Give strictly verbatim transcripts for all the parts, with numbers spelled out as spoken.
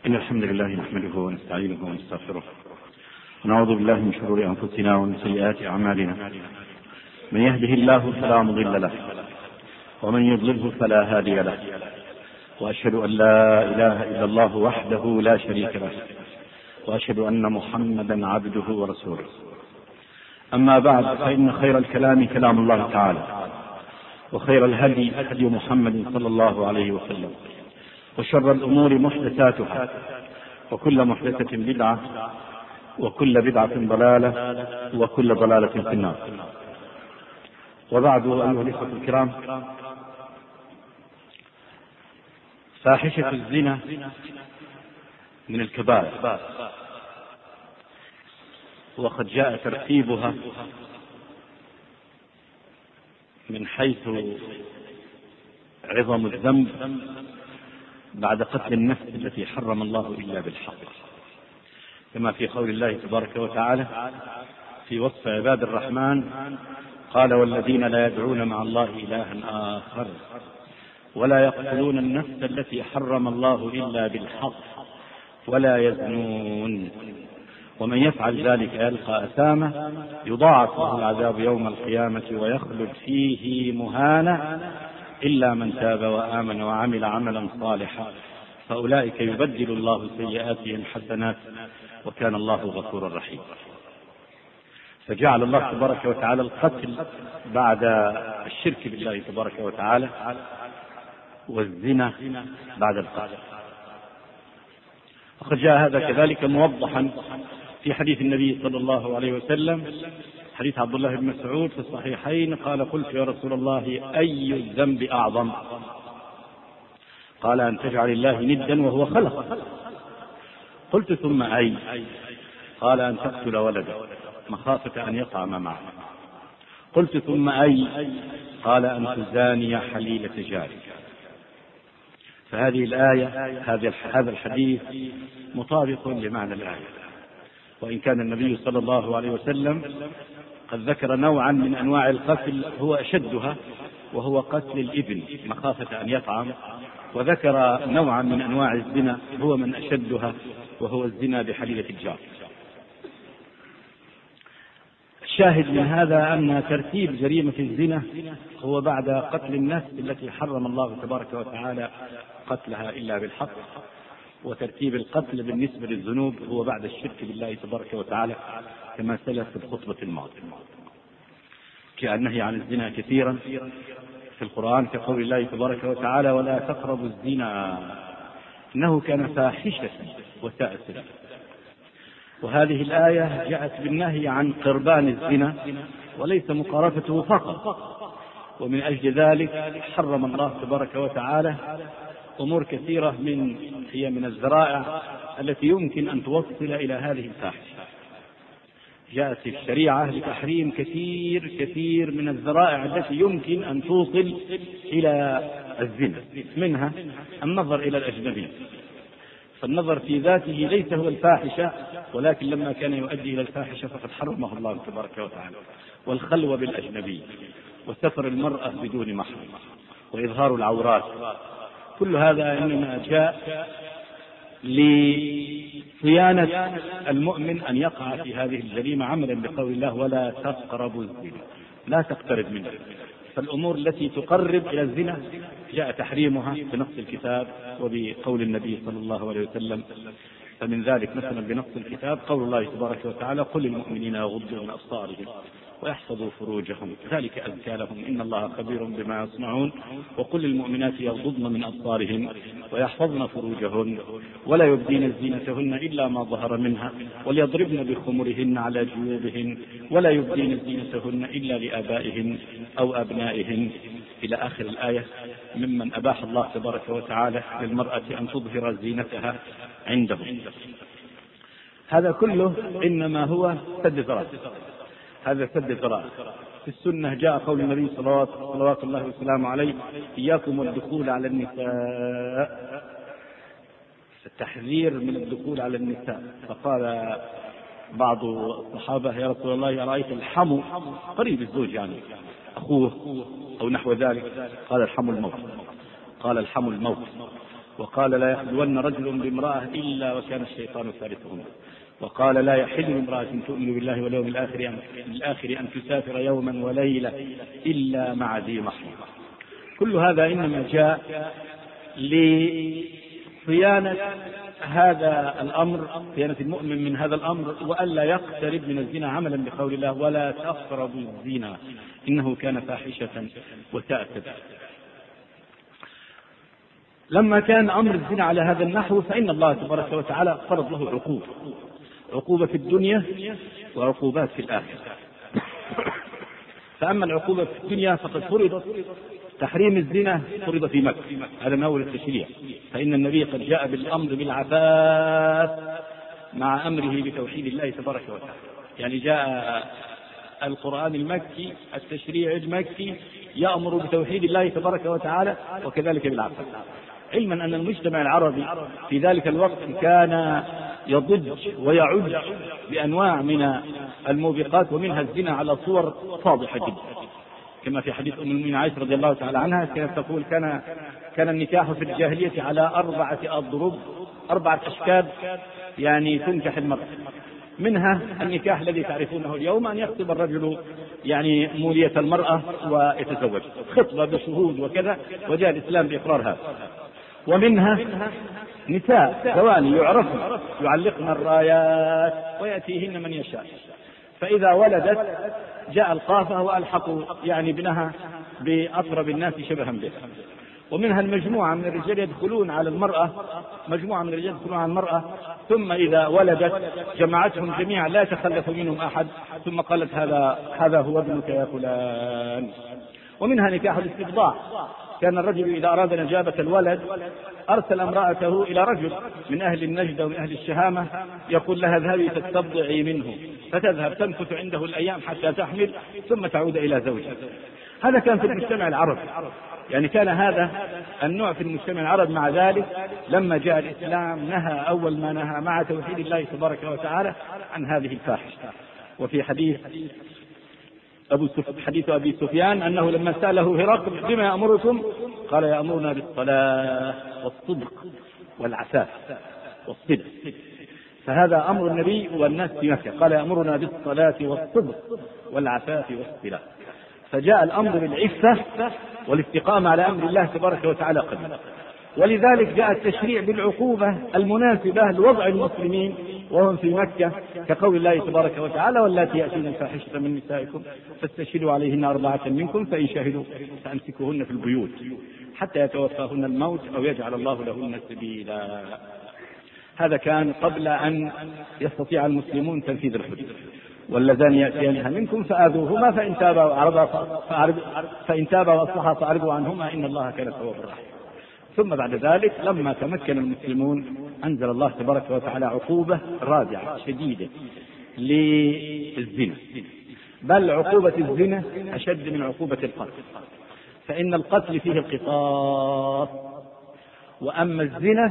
إن الحمد لله نحمده ونستعينه ونستغفره ونعوذ بالله من شرور أنفسنا ومن سيئات أعمالنا. من يهده الله فلا مضل له ومن يضلله فلا هادي له، وأشهد أن لا إله إلا الله وحده لا شريك له، وأشهد أن محمدا عبده ورسوله. أما بعد، فإن خير الكلام كلام الله تعالى، وخير الهدي هدي محمد صلى الله عليه وسلم، وشر الأمور محدثاتها، وكل محدثة بدعة، وكل بدعة ضلالة، وكل ضلالة في النار. وبعد، أيها الإخوة الكرام، فاحشة الزنا من الكبائر، وقد جاء ترتيبها من حيث عظم الذنب بعد قتل النفس التي حرم الله إلا بالحق، كما في قول الله تبارك وتعالى في وصف عباد الرحمن: قال: والذين لا يدعون مع الله إلها آخر ولا يقتلون النفس التي حرم الله إلا بالحق ولا يزنون ومن يفعل ذلك يلقى أثاما يضاعف له العذاب يوم القيامة ويخلد فيه مهانا إلا من تاب وآمن وعمل عملا صالحا فأولئك يبدل الله سيئاتهم حسنات وكان الله غفورا رحيما. فجعل الله تبارك وتعالى القتل بعد الشرك بالله تبارك وتعالى، والزنا بعد القتل. وقد جاء هذا كذلك موضحا في حديث النبي صلى الله عليه وسلم، حديث عبد الله بن مسعود في الصحيحين، قال: قلت يا رسول الله أي الذنب أعظم؟ قال: أن تجعل الله ندا وهو خلق. قلت: ثم أي؟ قال: أن تقتل ولدك مخافة أن يطعم معه. قلت: ثم أي؟ قال: أن تزاني حليلة جارك. فهذه الآية، هذا الحديث مطابق لمعنى الآية، وإن كان النبي صلى الله عليه وسلم قد ذكر نوعا من أنواع القتل هو أشدها، وهو قتل الابن مخافة أن يطعم، وذكر نوعا من أنواع الزنا هو من أشدها، وهو الزنا بحليلة الجار. الشاهد من هذا أن ترتيب جريمة الزنا هو بعد قتل النفس التي حرم الله تبارك وتعالى قتلها إلا بالحق، وترتيب القتل بالنسبة للذنوب هو بعد الشرك بالله تبارك وتعالى، كما سلف في الخطبة الماضية. كالنهي عن الزنا كثيرا في القرآن كقول الله تبارك وتعالى: ولا تقربوا الزنا إنه كان فاحشة وساء سبيلا. وهذه الآية جاءت بالنهي عن قربان الزنا وليس مقارفته فقط، ومن أجل ذلك حرم الله تبارك وتعالى أمور كثيرة من هي من الذرائع التي يمكن أن توصل إلى هذه الفاحشة. جاءت الشريعة لتحريم كثير كثير من الذرائع التي يمكن أن توصل إلى الزنا، منها النظر إلى الأجنبي، فالنظر في ذاته ليس هو الفاحشة، ولكن لما كان يؤدي إلى الفاحشة فقد حرمه الله تبارك وتعالى. والخلوة بالأجنبي، وسفر المرأة بدون محرم، وإظهار العورات، كل هذا إنما جاء لصيانة المؤمن أن يقع في هذه الجريمة عملا بقول الله: ولا تقربوا الزنا، لا تقترب منه. فالأمور التي تقرب إلى الزنا جاء تحريمها بنص الكتاب وبقول النبي صلى الله عليه وسلم. فمن ذلك مثلا بنص الكتاب قول الله تبارك وتعالى: قل للمؤمنين يغضوا من أبصارهم ويحفظوا فروجهم ذلك أزكى لهم إن الله خبير بما يصنعون. وقل للمؤمنات يغضضن من أبصارهن ويحفظن فروجهن ولا يبدين زينتهن إلا ما ظهر منها وليضربن بخمرهن على جيوبهن ولا يبدين زينتهن إلا لآبائهن أو أبنائهن، إلى آخر الآية، ممن أباح الله تبارك وتعالى للمرأة أن تظهر زينتها عنده. هذا كله إنما هو سد ذرائع، هذا سد ذرائع. في السنة جاء قول النبي صلوات الله وسلامه عليه: إياكم والدخول على النساء، التحذير من الدخول على النساء. فقال بعض الصحابة: يا رسول الله أرأيت الحمو، قريب الزوج يعني أخوه أو نحو ذلك، قال: الحمو الموت. قال: الحمو الموت. وقال لا يخلون رجل بامرأة إلا وكان الشيطان ثالثهما، وقال لا يحل امرأة تؤمن بالله واليوم الآخر الآخر أن تسافر يوما وليلة إلا مع ذي محرم. كل هذا إنما جاء لصيانة هذا الأمر، صيانة المؤمن من هذا الأمر، وألا يقترب من الزنا عملا بقول الله ولا تقربوا الزنا إنه كان فاحشة وساء سبيلا. لما كان أمر الزنا على هذا النحو فإن الله تبارك وتعالى فرض له عقوبة، عقوبة في الدنيا وعقوبات في الآخرة. فأما العقوبة في الدنيا فقد فرضت تحريم الزنا، فرض في مكة، هذا من أول التشريع، فإن النبي قد جاء بالأمر بالعفاف مع أمره بتوحيد الله تبارك وتعالى. يعني جاء القرآن المكي، التشريع المكي يأمر بتوحيد الله تبارك وتعالى وكذلك بالعفاف، علما أن المجتمع العربي في ذلك الوقت كان يضج ويعج بأنواع من الموبقات ومنها الزنا على صور فاضحة جدا، كما في حديث أم المؤمنين عائشة رضي الله تعالى عنها كانت تقول كان كان النكاح في الجاهلية على أربعة أضرب، أربعة أشكال يعني تنكح المرأة، منها النكاح الذي تعرفونه اليوم، أن يخطب الرجل يعني مولية المرأة ويتزوج، خطبة بشهود وكذا، وجاء الإسلام بإقرار هذا. ومنها نساء ثواني يعرفن يعلقن الرايات ويأتيهن من يشاء، فإذا ولدت جاء القافة وألحقوا يعني ابنها بأقرب الناس شبها به. ومنها المجموعة من الرجال يدخلون على المرأة، مجموعة من الرجال يدخلون على المرأة ثم إذا ولدت جمعتهم جميعا لا يتخلف منهم أحد، ثم قالت هذا هذا هو ابنك يا فلان. ومنها نكاح الاستبضاع، كان الرجل إذا أراد نجابة الولد أرسل امرأته إلى رجل من أهل النجد ومن أهل الشهامة يقول لها اذهبي تستبضعي منه، فتذهب تمكث عنده الأيام حتى تحمل ثم تعود إلى زوجها. هذا كان في المجتمع العربي، يعني كان هذا النوع في المجتمع العربي. مع ذلك لما جاء الإسلام نهى أول ما نهى مع توحيد الله تبارك وتعالى عن هذه الفاحشة. وفي حديث أبو حديث أبي سفيان أنه لما سأله هرقل بما يأمركم قال يأمرنا بالصلاة والصدق والعفاف والصدق، فهذا أمر النبي والناس في مكة، قال يأمرنا بالصلاة والصدق والعفاف والصلاة، فجاء الأمر بالعفة والاستقامة على أمر الله تبارك وتعالى قبل. ولذلك جاء التشريع بالعقوبة المناسبة لوضع المسلمين وهم في مكة، كقول الله تبارك وتعالى واللاتي يأتين الفاحشة من نسائكم فاستشهدوا عليهن أربعة منكم فإن شهدوا فأمسكوهن في البيوت حتى يتوفاهن الموت أو يجعل الله لهن سبيلا. هذا كان قبل أن يستطيع المسلمون تنفيذ الحدود. واللذان يأتيانها منكم فآذوهما فإن تابا فإن تابا وأصلحا فأعرضوا عنهما إن الله كان توابا رحيما. ثم بعد ذلك لما تمكن المسلمون أنزل الله تبارك وتعالى عقوبة رادعة شديدة للزنا، بل عقوبة الزنا أشد من عقوبة القتل، فإن القتل فيه القصاص، وأما الزنا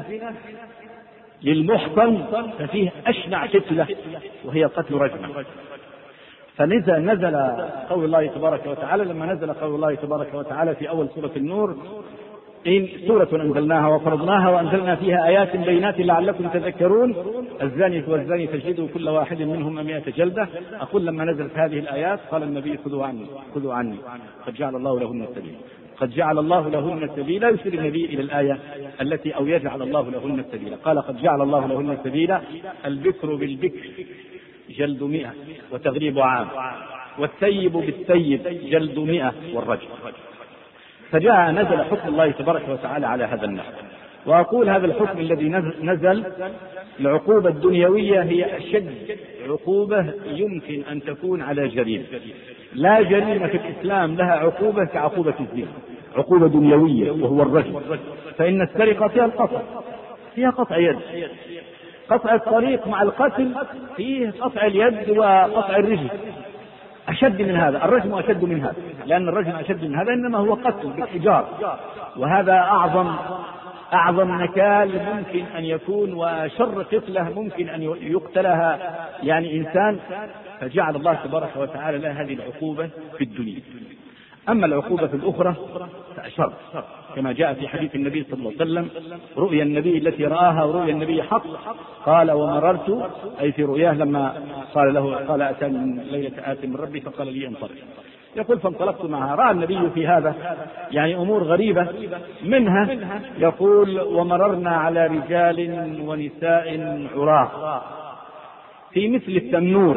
للمحصن ففيه أشنع قتلة وهي قتل رجل. فنزل نزل قول الله تبارك وتعالى، لما نزل قول الله تبارك وتعالى في أول سورة النور إن سورة أنزلناها وفرضناها وأنزلنا فيها آيات بينات لعلكم تذكرون الزانية والزاني فاجلدوا كل واحد منهم مئة جلدة. أقول لما نزلت هذه الآيات قال النبي خذوا عني خذوا عني قد جعل الله لهن السبيل، قد جعل الله لهن السبيل. يشير النبي إلى الآية التي أو يجعل الله لهن السبيل، قال قد جعل الله لهن السبيل البكر بالبكر جلد مئة وتغريب عام، والثيب بالثيب جلد مئة والرجم. فجاء نزل حكم الله تبارك وتعالى على هذا النحو. وأقول هذا الحكم الذي نزل العقوبة الدنيوية هي أشد عقوبة يمكن أن تكون على جريمة. لا جريمة في الإسلام لها عقوبة كعقوبة الزنا، عقوبة دنيوية وهو الرجم. فإن السرقة فيها القطع، فيها قطع يد، قطع الطريق مع القتل فيه قطع اليد وقطع الرجل. أشد من هذا الرجم، أشد من هذا، لأن الرجم أشد من هذا إنما هو قتل بالحجار، وهذا أعظم أعظم نكال ممكن أن يكون وشر قتلة ممكن أن يقتلها يعني إنسان. فجعل الله تبارك وتعالى له هذه العقوبة في الدنيا. أما العقوبة الأخرى فأشر، كما جاء في حديث النبي صلى الله عليه وسلم: رؤيا النبي التي رآها ورؤيا النبي حق. قال: ومررت، أي في رؤياه لما قال له قال أتاني ليلة آت من ربي فقال لي انطلق. يقول: فانطلقت معها. رأى النبي في هذا يعني أمور غريبة، منها يقول: ومررنا على رجال ونساء عراة في مثل التنور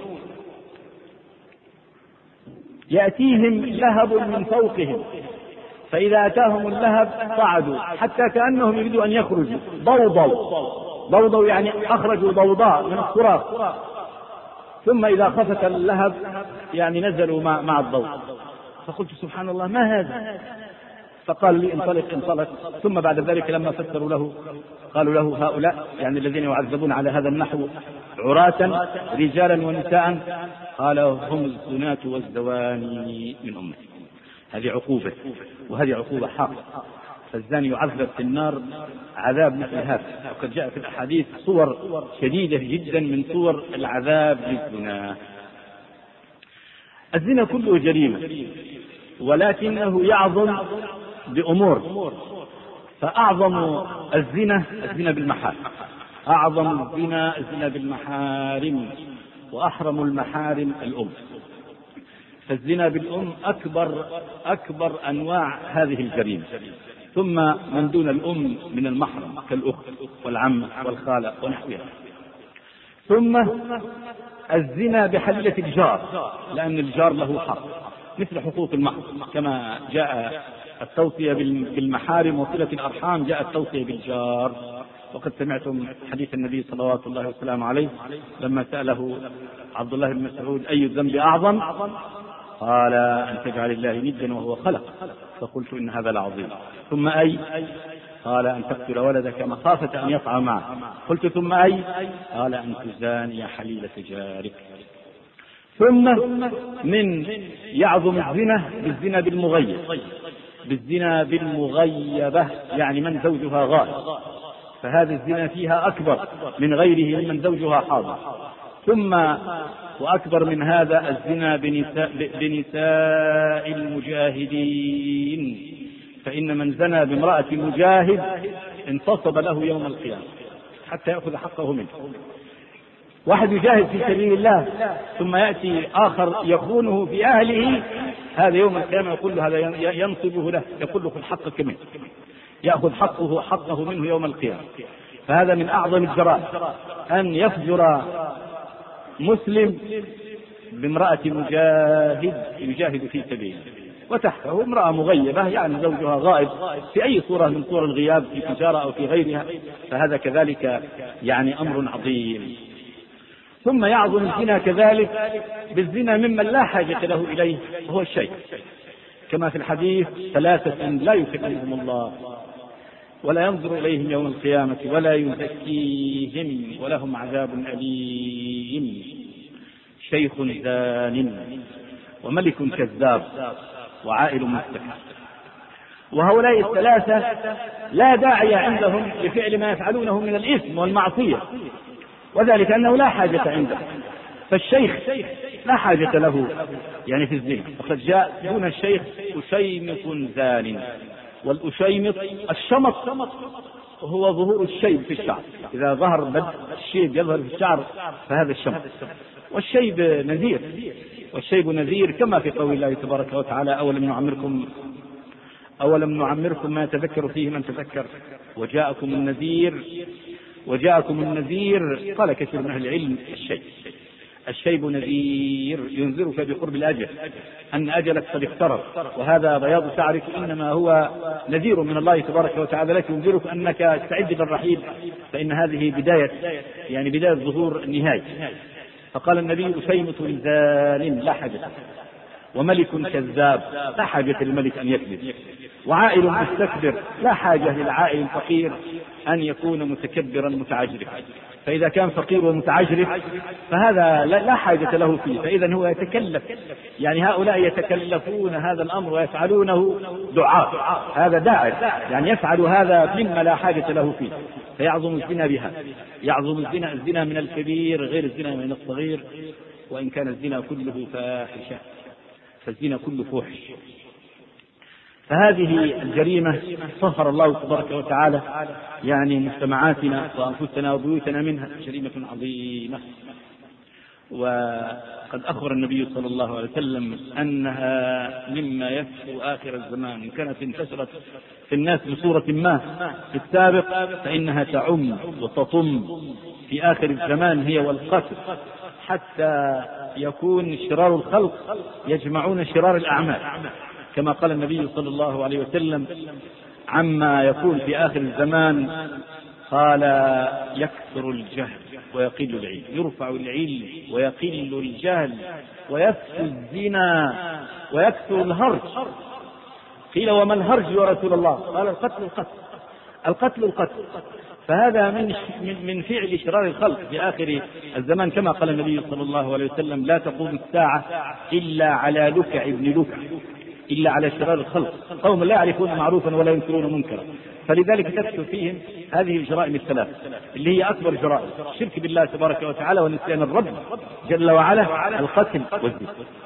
يأتيهم لهب من فوقهم، فإذا أتاهم اللهب صعدوا حتى كأنهم يريدوا أن يخرجوا، ضوضوا ضوضوا يعني أخرجوا ضوضاء من الصراخ، ثم إذا خفت اللهب يعني نزلوا مع, مع الضوء. فقلت: سبحان الله، ما هذا؟ فقال لي: انطلق انطلق. ثم بعد ذلك لما فسروا له قالوا له: هؤلاء يعني الذين يعذبون على هذا النحو عراة رجالا ونساء، قال: هم الزناة والزواني من أمتي. هذه عقوبة، وهذه عقوبة حق. فالزاني يعذب في النار عذاب مثل هذا، وقد جاء في الأحاديث صور شديدة جدا من صور العذاب للزنا. الزنا كله جريمة، ولكنه يعظم بأمور، فأعظم الزنا الزنا بالمحارم، أعظم الزنا الزنا بالمحارم، وأحرم المحارم الأم. فالزنا بالأم أكبر أكبر أنواع هذه الجريمة، ثم من دون الأم من المحرم كالأخت والعم والخالة ونحوها. ثم الزنا بحليلة الجار، لأن الجار له حق مثل حقوق المحرم، كما جاء التوصية بالمحارم وصلة الأرحام جاء التوصية بالجار. وقد سمعتم حديث النبي صلوات الله وسلامه عليه لما سأله عبد الله بن مسعود: أي الذنب أعظم؟ قال: أن تجعل الله ندا وهو خلق. فقلت: إن هذا لعظيم. ثم أي؟ قال: أن تقتل ولدك مخافة أن يطعى معه. قلت: ثم أي؟ قال: أن تزاني حليلة جارك. ثم من يعظم الزنا بالزنا بالمغيب، بالزنا بالمغيبة، يعني من زوجها غائب، فهذا الزنا فيها أكبر من غيره ممن زوجها حاضر. ثم وأكبر من هذا الزنا بنساء, بنساء المجاهدين، فإن من زنى بامرأة مجاهد انتصب له يوم القيامة حتى يأخذ حقه منه. واحد يجاهد في سبيل الله ثم يأتي آخر يخونه في أهله، هذا يوم القيامة يقول له، هذا ينصبه له، يقول له: خذ حقك منه، يأخذ حقه حقه منه يوم القيامة. فهذا من أعظم الجرائم، أن يفجر مسلم بامرأة مجاهد يجاهد في سبيله، وتحته امرأة مغيبة يعني زوجها غائب في أي صورة من صور الغياب، في تجارة أو في غيرها، فهذا كذلك يعني أمر عظيم. ثم يعظم الزنا كذلك بالزنا ممن لا حاجة له إليه، وهو الشيخ، كما في الحديث: ثلاثة لا يكلمهم الله ولا ينظر إليهم يوم القيامة ولا يزكيهم ولهم عذاب أليم: شيخ زان، وملك كذاب، وعائل مستكبر. وهؤلاء الثلاثة لا داعي عندهم لفعل ما يفعلونه من الإثم والمعصية، وذلك أنه لا حاجة عنده. فالشيخ لا حاجة له يعني في الزنا، وقد جاء دون الشيخ أشيمط زان. والأشيمط الشمط هو ظهور الشيب في الشعر، إذا ظهر بدء الشيب يظهر في الشعر فهذا الشمط. والشيب نذير، والشيب نذير كما في قول الله تبارك وتعالى: أولم نعمركم أولم نعمركم ما يتذكر فيه من تذكر وجاءكم النذير وجاءكم النذير. قال كثير من أهل العلم: الشيب الشيب نذير، ينذرك بقرب الأجل، أن أجلك قد اقترب، وهذا بياض شعرك إنما هو نذير من الله تبارك وتعالى لك، ينذرك أنك استعد للرحيل، فإن هذه بداية يعني بداية ظهور النهاية. فقال النبي: أشيمط زان لا حاجة، وملك كذاب لا حاجة للملك أن يكذب، وعائل مستكبر لا حاجة للعائل الفقير أن يكون متكبرا متعجرفا. فإذا كان فقير ومتعجرف فهذا لا حاجة له فيه، فإذا هو يتكلف، يعني هؤلاء يتكلفون هذا الأمر ويفعلونه دعاء، هذا داعي يعني يفعل هذا مما لا حاجة له فيه، فيعظم الزنا بها. يعظم الزنا الزنا من الكبير غير الزنا من الصغير، وإن كان الزنا كله فاحشة. فالزنا كله فحش. فهذه الجريمة طهر الله تبارك وتعالى يعني مجتمعاتنا وأنفسنا وبيوتنا منها، جريمة عظيمة. وقد أخبر النبي صلى الله عليه وسلم أنها مما يكثر آخر الزمان، إن كانت انتشرت في الناس بصورة ما في السابق فإنها تعم وتطم في آخر الزمان هي والقتل، حتى يكون شرار الخلق يجمعون شرار الأعمال، كما قال النبي صلى الله عليه وسلم عما يكون في آخر الزمان، قال يكثر الجهل ويقل العلم، يرفع العلم ويقل الجهل ويفشو الزنا ويكثر الهرج. قيل وما الهرج يا رسول الله؟ قال القتل القتل القتل القتل. فهذا من من فعل شرار الخلق في آخر الزمان، كما قال النبي صلى الله عليه وسلم لا تقوم الساعة إلا على لكع ابن لكع، إلا على شرار الخلق، قوم لا يعرفون معروفا ولا ينكرون منكرا. فلذلك تكثر فيهم هذه الجرائم الثلاث اللي هي أكبر جرائم: الشرك بالله تبارك وتعالى، ونسيان الرب جل وعلا، القتل والزنا.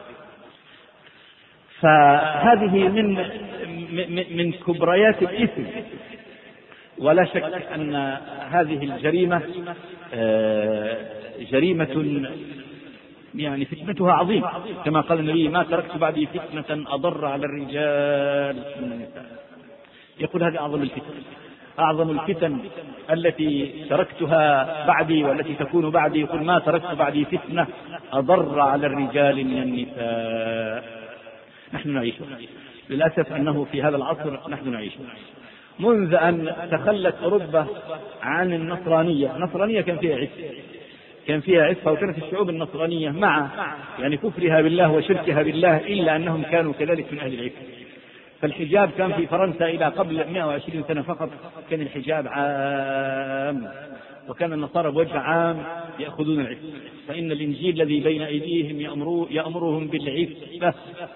فهذه من من كبريات الإثم، ولا شك أن هذه الجريمة جريمة يعني فتنتها عظيمة، كما قال النبي ما تركت بعدي فتنة أضر على الرجال من النساء. يقول هذه أعظم الفتن، أعظم الفتن التي تركتها بعدي والتي تكون بعدي، يقول ما تركت بعدي فتنة أضر على الرجال من النساء. نحن نعيش للأسف أنه في هذا العصر نحن نعيش منذ أن تخلت أوروبا عن النصرانية. النصرانية كان فيها عفة، كان فيها عفة، وكانت الشعوب النصرانية مع يعني كفرها بالله وشركها بالله إلا أنهم كانوا كذلك من أهل العفة. فالحجاب كان في فرنسا إلى قبل مئة وعشرين سنة فقط كان الحجاب عام، وكان النصارى بوجه عام يأخذون العفة، فإن الإنجيل الذي بين أيديهم يأمرهم بالعفة،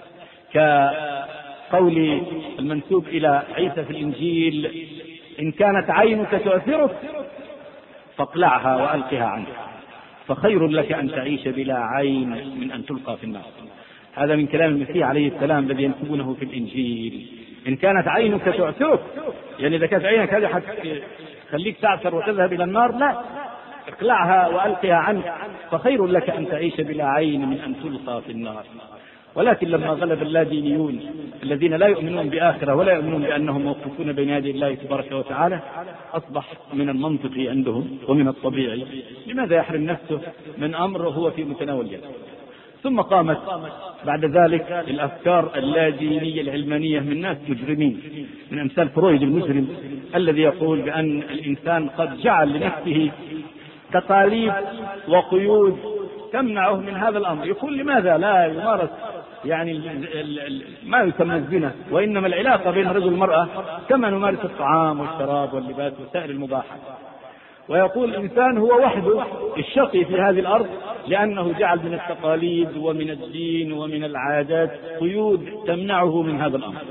كقول المنسوب إلى عيسى في الإنجيل إن كانت عينك تؤثرك فاقلعها وألقها عنك، فخير لك أن تعيش بلا عين من أن تلقى في النار. هذا من كلام المسيح عليه السلام الذي ينسبونه في الإنجيل. إن كانت عينك تعثرك، يعني إذا كانت عينك هذه خليك تعثر وتذهب إلى النار، لا، اقلعها وألقها عنك، فخير لك أن تعيش بلا عين من أن تلقى في النار. ولكن لما غلب اللادينيون الذين لا يؤمنون بآخرة ولا يؤمنون بأنهم موقوفون بين يدي الله تبارك وتعالى، أصبح من المنطقي عندهم ومن الطبيعي لماذا يحرم نفسه من أمر هو في متناول يده. ثم قامت بعد ذلك الأفكار اللادينية العلمانية من ناس مجرمين، من أمثال فرويد المجرم الذي يقول بأن الإنسان قد جعل لنفسه تقاليد وقيود تمنعه من هذا الأمر. يقول لماذا لا يمارس يعني ما يسمى الزنا، وإنما العلاقة بين الرجل والمرأة كما نمارس الطعام والشراب واللباس وسائر المباحات. ويقول الإنسان هو وحده الشقي في هذه الأرض لأنه جعل من التقاليد ومن الدين ومن العادات قيود تمنعه من هذا الأمر.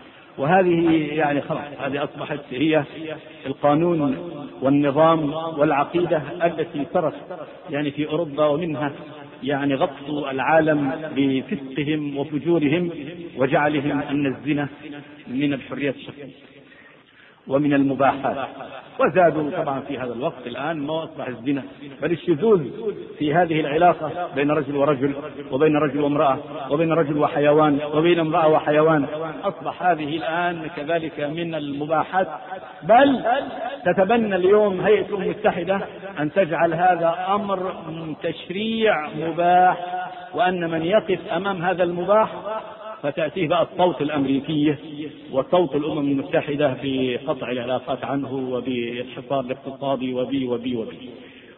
وهذه يعني خلاص هذه أصبحت هي القانون والنظام والعقيدة التي سرت يعني في أوروبا، ومنها يعني غطوا العالم بفسقهم وفجورهم وجعلهم أن الزنا من الحريات الشخصية ومن المباحات. وزادوا طبعا في هذا الوقت الآن ما أصبح الزنا بل الشذوذ في هذه العلاقة بين رجل ورجل وبين رجل وامرأة وبين رجل وحيوان وبين امرأة وحيوان، أصبح هذه الآن كذلك من المباحات. بل تتبنى اليوم هيئة الأمم المتحدة أن تجعل هذا أمر تشريع مباح، وأن من يقف أمام هذا المباح فتأتيه بقى الصوت الأمريكية وصوت الأمم المتحدة بقطع العلاقات عنه وبالحصار الاقتصادي وبي وبي وبي.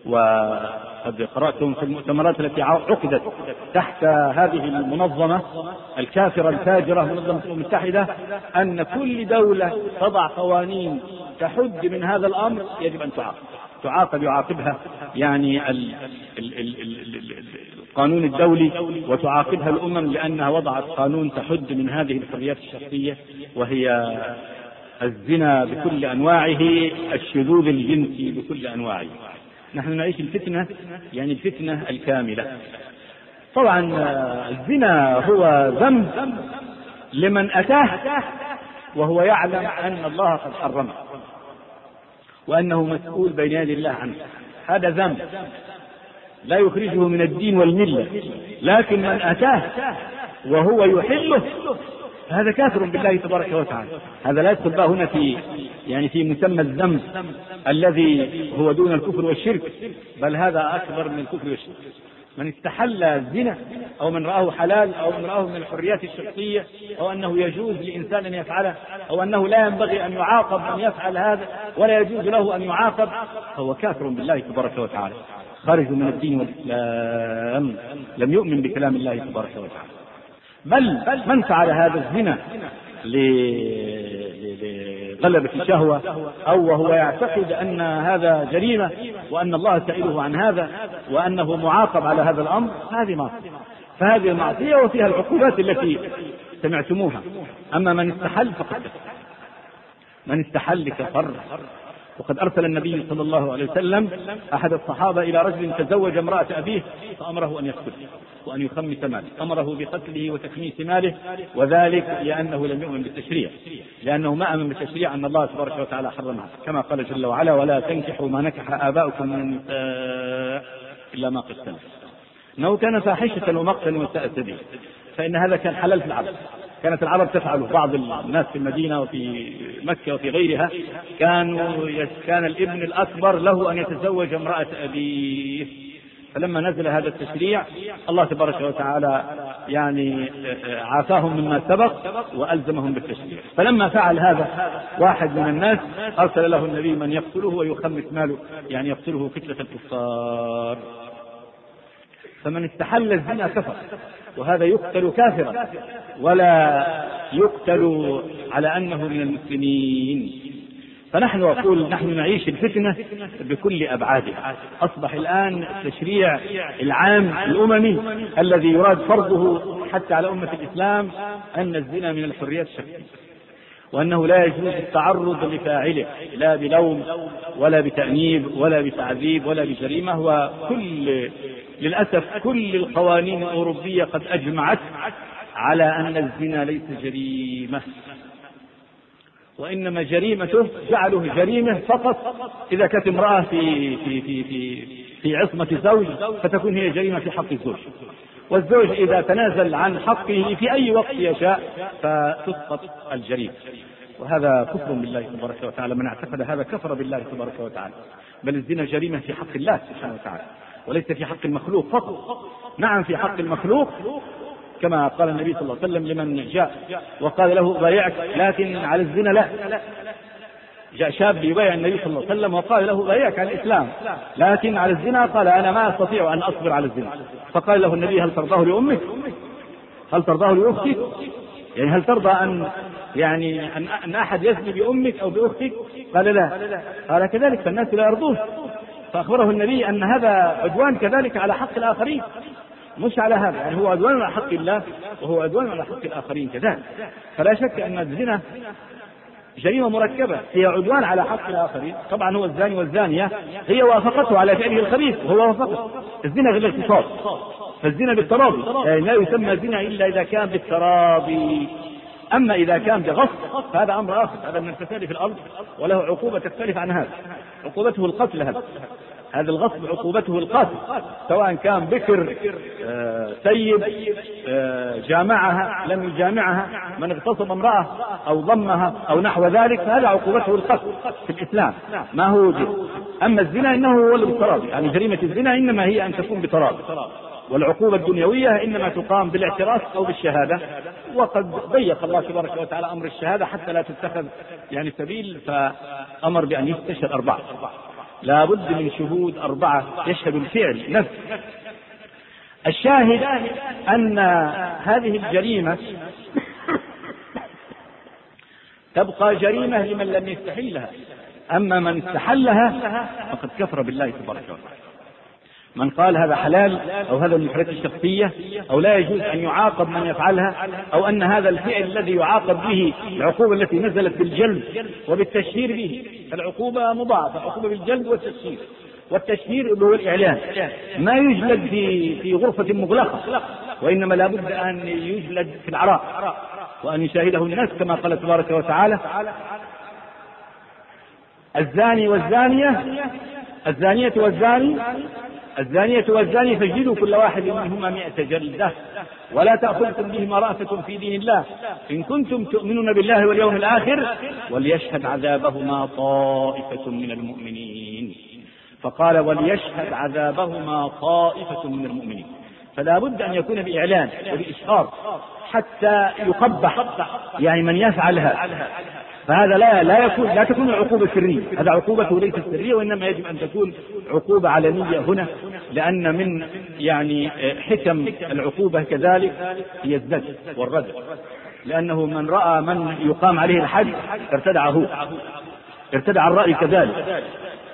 وقد قرأتم في المؤتمرات التي عقدت تحت هذه المنظمة الكافرة الفاجرة منظمة الأمم المتحدة أن كل دولة تضع قوانين تحد من هذا الأمر يجب أن تعاقب تعاقب يعاقبها يعني ال ال ال ال ال القانون الدولي، وتعاقبها الأمم لأنها وضعت قانون تحد من هذه الحريات الشخصية، وهي الزنا بكل أنواعه، الشذوذ الجنسي بكل أنواعه. نحن نعيش الفتنة يعني الفتنة الكاملة. طبعا الزنا هو ذنب لمن أتاه وهو يعلم أن الله قد حرمه وأنه مسؤول بين يدي الله عنه، هذا ذنب لا يخرجه من الدين والملة. لكن من أتاه وهو يحله هذا كافر بالله تبارك وتعالى. هذا لا يدخل بقى هنا في يعني في مسمى الذنب الذي هو دون الكفر والشرك، بل هذا أكبر من الكفر والشرك. من استحل الزنا أو من رآه حلال أو من رآه من الحريات الشخصية أو أنه يجوز لإنسان أن يفعله أو أنه لا ينبغي أن يعاقب من يفعل هذا ولا يجوز له أن يعاقب، فهو كافر بالله تبارك وتعالى، خارج من الدين والإسلام، لم يؤمن بكلام الله تبارك وتعالى. بل من فعل هذا الزنا لغلبة الشهوة أو وهو يعتقد أن هذا جريمة وأن الله سائله عن هذا وأنه معاقب على هذا الأمر، هذه معصية. فهذه المعصية وفيها العقوبات التي سمعتموها. أما من استحل فقد كفر، من استحل كفر. وقد أرسل النبي صلى الله عليه وسلم أحد الصحابة إلى رجل تزوج امرأة أبيه فأمره أن يقتله وأن يخمس ماله، أمره بقتله وتخميس ماله، وذلك لأنه لم يؤمن بالتشريع، لأنه ما أمن بالتشريع أن الله تبارك وتعالى حرمها، كما قال جل وعلا: ولا تنكحوا ما نكح آباؤكم من النساء إلا ما قد سلف. إنه كان فاحشة ومقتا وساء سبيل، فإن هذا كان حلال في العرب، كانت العرب تفعله. بعض الناس في المدينة وفي مكة وفي غيرها كانوا كان الابن الأكبر له أن يتزوج امرأة أبيه، فلما نزل هذا التشريع الله تبارك وتعالى يعني عافاهم مما سبق وألزمهم بالتشريع. فلما فعل هذا واحد من الناس أرسل له النبي من يقتله ويخمس ماله، يعني يقتله قتلة الكفار. فمن استحل الزنا كفر، وهذا يقتل كافرا ولا يقتل على أنه من المسلمين. فنحن أقول نحن نعيش الفتنة بكل أبعادها. أصبح الآن التشريع العام الأممي الذي يراد فرضه حتى على أمة الإسلام أن الزنا من الحريات الشخصية، وأنه لا يجوز التعرض لفاعله لا بلوم ولا بتأنيب ولا بتعذيب ولا بجريمة. وكل للأسف كل القوانين الأوروبية قد أجمعت على أن الزنا ليس جريمة، وإنما جريمته جعله جريمة فقط إذا كانت امرأة في في في في في عصمة زوج، فتكون هي جريمة في حق الزوج، والزوج إذا تنازل عن حقه في أي وقت يشاء فتسقط الجريمة. وهذا كفر بالله تبارك وتعالى. من اعتقد هذا كفر بالله تبارك وتعالى. بل الزنا جريمة في حق الله سبحانه وتعالى وليس في حق المخلوق فقط. نعم في حق المخلوق كما قال النبي صلى الله عليه وسلم لمن جاء وقال له بايعك، لكن على الزنا لا. جاء شاب يبايع النبي صلى الله عليه وسلم وقال له بايعك على الإسلام، لكن على الزنا قال أنا ما أستطيع أن أصبر على الزنا. فقال له النبي: هل ترضاه لأمك؟ هل ترضاه لأختك؟ يعني هل ترضى أن يعني أن, أن أحد يزني بأمك أو بأختك؟ قال لا. قال كذلك فالناس لا يرضون. فأخبره النبي أن هذا عدوان كذلك على حق الآخرين، مش على هذا، يعني هو عدوان على حق الله وهو عدوان على حق الآخرين كذلك. فلا شك أن الزنا جريمة مركبة، هي عدوان على حق الآخرين. طبعا هو الزاني والزانية هي وافقته على فعله الخبيث وهو وافقه. الزنا غير الاغتصاب، فالزنا بالتراضي، يعني لا يسمى زنا إلا إذا كان بالتراضي. أما إذا كان بغصب فهذا أمر آخر، هذا من الفساد في الأرض وله عقوبة تختلف عن هذا. عقوبته القتل، هذا هذا الغصب عقوبته القتل، سواء كان بكر آه سيد آه جامعها لم يجامعها، من اغتصب امرأة أو ضمها أو نحو ذلك، فهذا عقوبته القتل في الإسلام ما هو وجد. أما الزنا إنه هو بالتراضي، يعني جريمة الزنا إنما هي أن تكون بتراضي، والعقوبة الدنيوية إنما تقام بالاعتراف أو بالشهادة. وقد ضيق الله تبارك وتعالى أمر الشهادة حتى لا تتخذ يعني سبيل، فأمر بأن يستشهد أربعة، لا بد من شهود أربعة يشهد الفعل نفس. الشاهد أن هذه الجريمة تبقى جريمة لمن لم يستحلها، أما من استحلها فقد كفر بالله تبارك وتعالى. من قال هذا حلال أو هذا من الحريات الشخصية أو لا يجوز أن يعاقب من يفعلها، أو أن هذا الفعل الذي يعاقب به العقوبة التي نزلت بالجلد وبالتشهير به، العقوبة مضاعفة، عقوبة بالجلد والتشهير، والتشهير اللي هو الإعلان، ما يجلد في في غرفة مغلقة، وإنما لا بد أن يجلد في العراء وأن يشاهده الناس كما قال تبارك وتعالى: الزاني والزانية الزانية والزاني الزانية والزاني فاجلدوا كل واحد منهما مئة جلدة ولا تأخذكم بهما رأفة في دين الله إن كنتم تؤمنون بالله واليوم الآخر وليشهد عذابهما طائفة من المؤمنين. فقال: وليشهد عذابهما طائفة من المؤمنين. فلا بد أن يكون بإعلان وبإشهار حتى يقبح يعني من يفعل هذا. فهذا لا لا يكون لا تكون العقوبة سرية، هذا عقوبته ليست سرية، وإنما يجب أن تكون عقوبة علنية هنا، لأن من يعني حكم العقوبة كذلك هي الزجر والردع، لأنه من رأى من يقام عليه الحد ارتدع هو، ارتدع الرأي كذلك،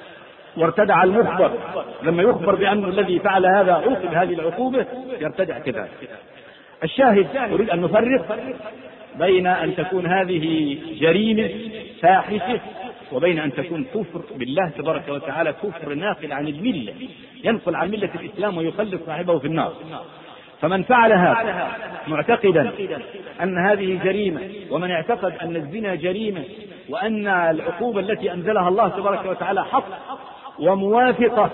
وارتدع المخبر لما يخبر بأن الذي فعل هذا عوقب هذه العقوبة يرتدع كذلك. الشاهد أريد أن نفرق بين أن تكون هذه جريمة فاحشة وبين أن تكون كفر بالله تبارك وتعالى، كفر ناقل عن الملة، ينقل عن ملة الإسلام ويخلد صاحبه في النار. فمن فعل هذا معتقدا أن هذه جريمة، ومن اعتقد أن الزنا جريمة وأن العقوبة التي أنزلها الله تبارك وتعالى حق وموافقة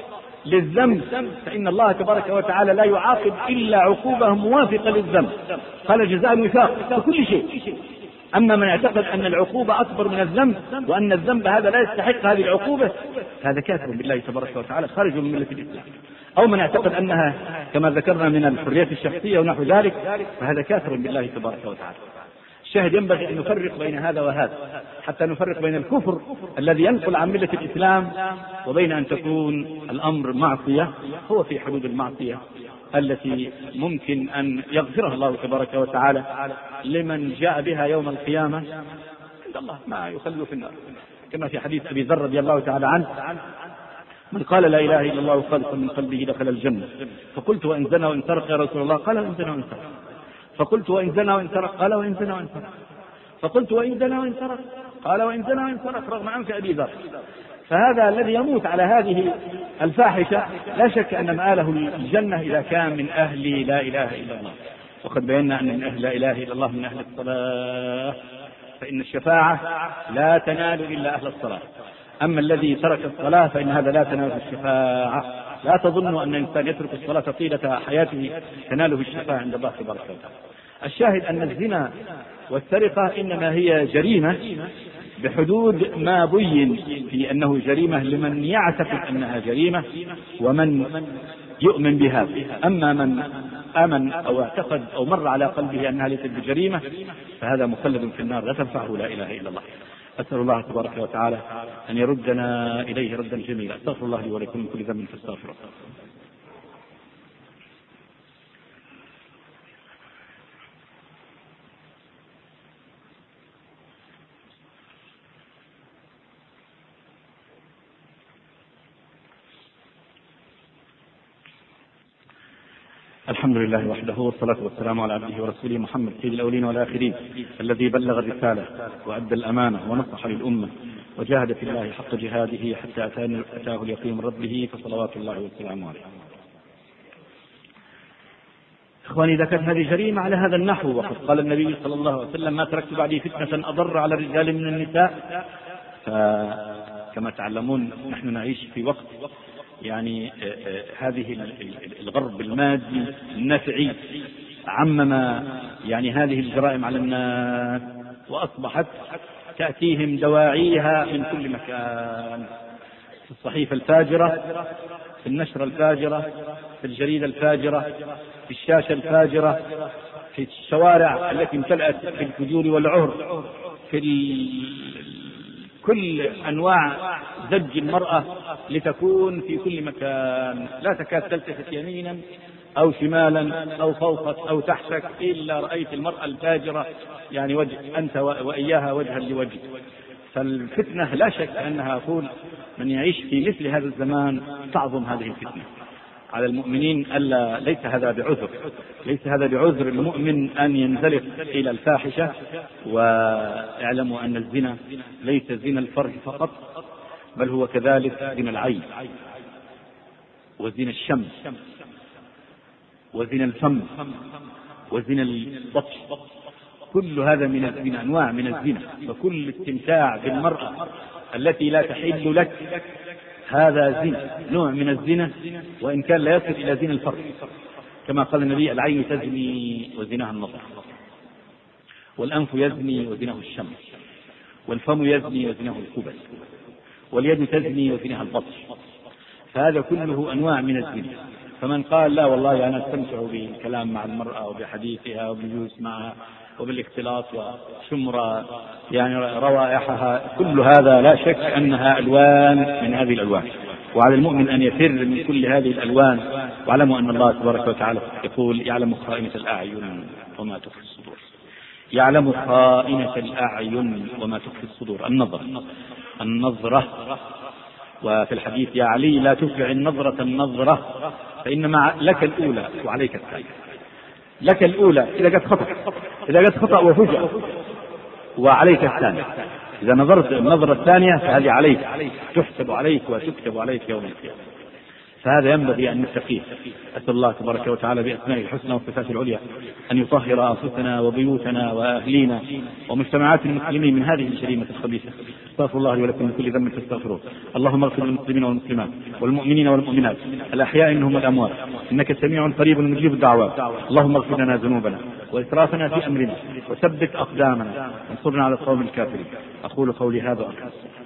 للذنب، فإن الله تبارك وتعالى لا يعاقب إلا عقوبة موافقة للذنب، قال: جزاء الوفاق في كل شيء. أما من اعتقد أن العقوبة أكبر من الذنب وأن الذنب هذا لا يستحق هذه العقوبة، هذا كافر بالله تبارك وتعالى، خارج من ملة الإسلام. أو من اعتقد أنها كما ذكرنا من الحريات الشخصية ونحو ذلك، فهذا كافر بالله تبارك وتعالى. الشاهد ينبغي أن نفرق بين هذا وهذا حتى نفرق بين الكفر الذي ينقل عن ملة الإسلام وبين أن تكون الأمر معصية هو في حدود المعصية التي ممكن أن يغفرها الله تبارك وتعالى لمن جاء بها يوم القيامة عند الله ما يخلد في النار، كما في حديث أبي ذر رضي الله تعالى عنه: من قال لا إله إلا الله خالصا من قلبه دخل الجنة. فقلت: وإن زنى وإن سرق يا رسول الله؟ قال: وإن زنى وإن سرق. فقلت: وإن زنى وإن سرق؟ قال: وإن زنى وإن سرق. فقلت: وإن زنى وإن سرق؟ قال: وإن زنى وإن سرق، رغم عنف أبي ذر. فهذا الذي يموت على هذه الفاحشة لا شك أن مآله الجنة إذا كان من أهل لا إله إلا الله، وقد بينا أن من أهل لا إله إلا الله من أهل الصلاة، فإن الشفاعة لا تنال إلا أهل الصلاة. أما الذي ترك الصلاة فإن هذا لا تنال الشفاعة. لا تظن أن الإنسان يترك الصلاة طيلة حياته تناله الشفاعة عند الله تبارك وتعالى. الشاهد أن الزنا والسرقة إنما هي جريمة بحدود ما بين في أنه جريمة لمن يعتقد أنها جريمة ومن يؤمن بها. أما من آمن أو اعتقد أو مر على قلبه أنها ليست بجريمة فهذا مخلد في النار لا تنفعه لا إله إلا الله. أسأل الله تبارك وتعالى أن يردنا إليه ردا جميلا. استغفر الله لي ولكم من كل ذنب فاستغفروه. الحمد لله وحده والصلاة والسلام على عبده ورسوله محمد سيد الأولين والآخرين الذي بلغ الرسالة وأدى الأمانة ونصح للأمة وجاهد في الله حق جهاده حتى أتاه اليقين من ربه فصلوات الله والسلام عليه. إخواني، إذا كانت هذه جريمة على هذا النحو وقد قال النبي صلى الله عليه وسلم: ما تركت بعدي فتنة أضر على الرجال من النساء. فكما تعلمون نحن نعيش في وقت يعني هذه الغرب المادي النفعي عمم يعني هذه الجرائم على الناس، وأصبحت تأتيهم دواعيها من كل مكان، في الصحيفة الفاجرة، في النشرة الفاجرة، في الجريدة الفاجرة، في الشاشة الفاجرة، في الشوارع التي امتلأت بالفجور والعهر، في كل أنواع زج المرأة لتكون في كل مكان، لا تكاد تلتفت يمينا أو شمالا أو فوقك أو تحتك إلا رأيت المرأة الفاجرة، يعني وجه أنت وإياها وجها لوجه. فالفتنة لا شك أنها أقول من يعيش في مثل هذا الزمان تعظم هذه الفتنة على المؤمنين. ألا ليس هذا بعذر، ليس هذا بعذر المؤمن أن ينزلق إلى الفاحشة. واعلموا أن الزنا ليس زنا الفرج فقط، بل هو كذلك زنا العين، وزنا الشم، وزنا الفم، وزنا البطش، كل هذا من من أنواع من الزنا. فكل استمتاع بالمرأة التي لا تحل لك هذا زنا، نوع من الزنا، وإن كان لا يصل إلى زنا الفرج، كما قال النبي: العين تزني وزناها النظر، والأنف يزني وزناه الشم، والفم يزني وزناه الخبث، واليد تزني وزناها البطش. فهذا كله أنواع من الزنا. فمن قال: لا والله أنا أستمتع بالكلام مع المرأة وبحديثها وبالجلوس معها وبالاختلاط وشم يعني روائحها، كل هذا لا شك أنها ألوان من هذه الألوان، وعلى المؤمن أن يفر من كل هذه الألوان. واعلموا أن الله تبارك وتعالى يقول: يعلم خائنة الأعين وما تخفي الصدور. يعلم خائنة الأعين وما تخفي الصدور، النظر النظرة. وفي الحديث: يا علي لا تفجع النظرة النظرة، فإنما لك الأولى وعليك الثانية. لك الأولى إذا قد خطأ، إذا قد خطأ وفجأ، وعليك الثانية إذا نظرت النظرة الثانية فهذه عليك، تحسب عليك وتكتب عليك يوم القيامة. فهذا ينبغي أن نتقيه. أسأل الله تبارك وتعالى بأسمائه الحسنى وصفاته العليا أن يطهر أنفسنا وبيوتنا وأهلينا ومجتمعات المسلمين من هذه الجريمة الخبيثة. استغفر الله لي ولكم من كل ذنب فاستغفروه. اللهم اغفر للمسلمين والمسلمات والمؤمنين والمؤمنات الأحياء منهم والأموات، إنك سميع قريب مجيب الدعوات. اللهم اغفر لنا ذنوبنا وإسرافنا في أمرنا وثبت أقدامنا وانصرنا على القوم الكافرين. أقول قولي هذا.